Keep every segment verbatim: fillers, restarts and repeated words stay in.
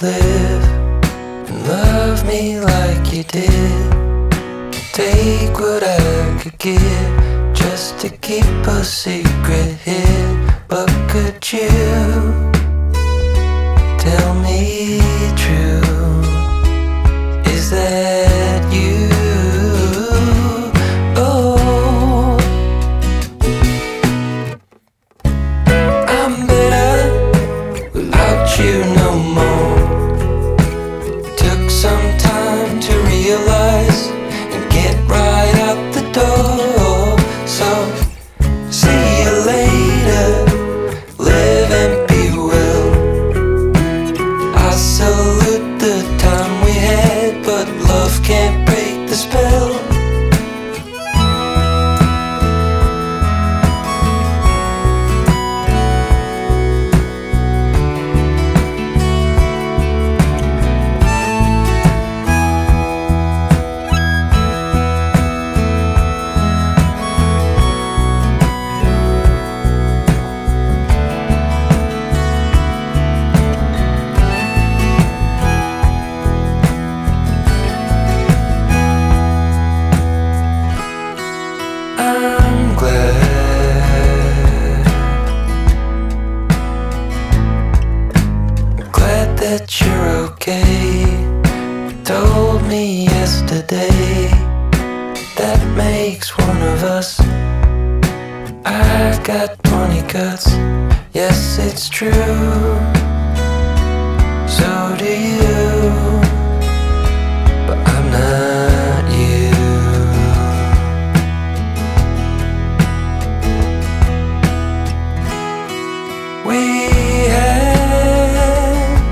live and love me like you did. Take what I could give just to keep a secret hid. But could you tell me true? Is that you? Oh, I'm better without you no more. Took some time to realize and get right out the door. So see you later, live and be well. I salute the time we had, but love can't break the spell. I'm glad, glad that you're okay. Told me yesterday that makes one of us. I got money guts, yes it's true. So do you, but I'm not you. We had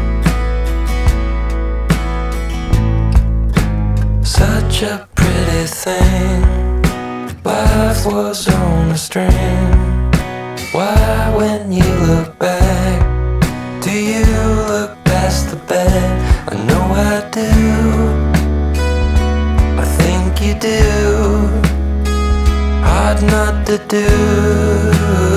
such a pretty thing. Life was on a string. Why, when you look back, do you look past the bad? I know I do. I think you do. Hard not to do.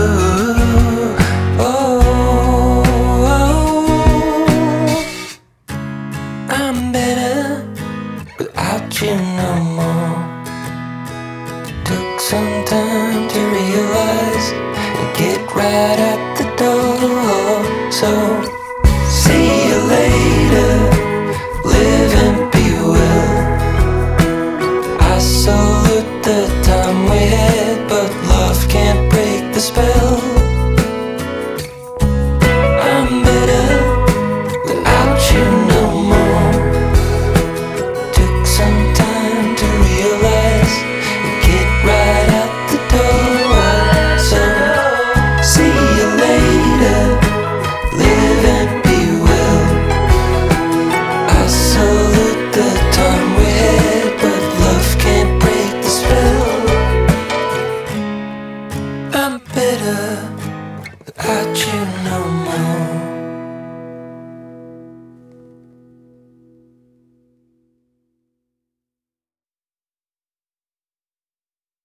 I'm better without you no more. Took some time to realize and get right out the door. So